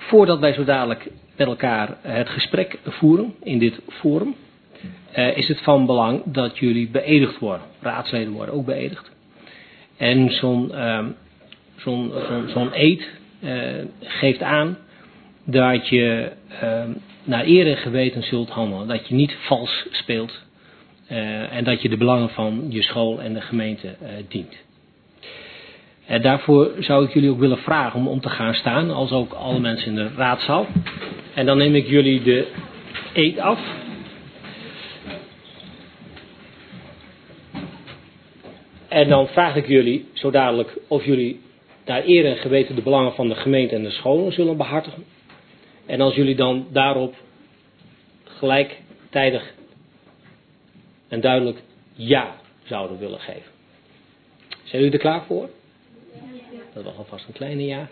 Voordat wij zo dadelijk met elkaar het gesprek voeren in dit forum, is het van belang dat jullie beëdigd worden. Raadsleden worden ook beëdigd. En zo'n eed geeft aan dat je naar eer en geweten zult handelen. Dat je niet vals speelt. En dat je de belangen van je school en de gemeente dient. Daarvoor zou ik jullie ook willen vragen om te gaan staan. Als ook alle mensen in de raadzaal. En dan neem ik jullie de eed af. En dan vraag ik jullie zo dadelijk of jullie naar eer en geweten de belangen van de gemeente en de scholen zullen behartigen. En als jullie dan daarop gelijktijdig en duidelijk ja zouden willen geven. Zijn jullie er klaar voor? Dat was alvast een kleine ja.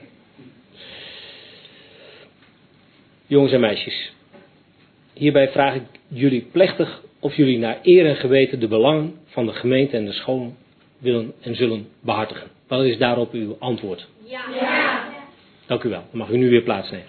Jongens en meisjes, hierbij vraag ik jullie plechtig of jullie naar eer en geweten de belangen van de gemeente en de scholen willen en zullen behartigen. Wat is daarop uw antwoord? Ja. Dank u wel. Dan mag u nu weer plaatsnemen.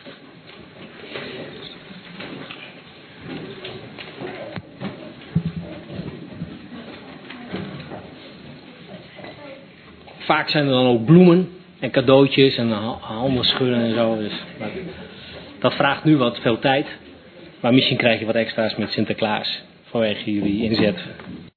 Vaak zijn er dan ook bloemen en cadeautjes en handen schudden en zo. Dus, dat vraagt nu wat veel tijd. Maar misschien krijg je wat extra's met Sinterklaas vanwege jullie inzet.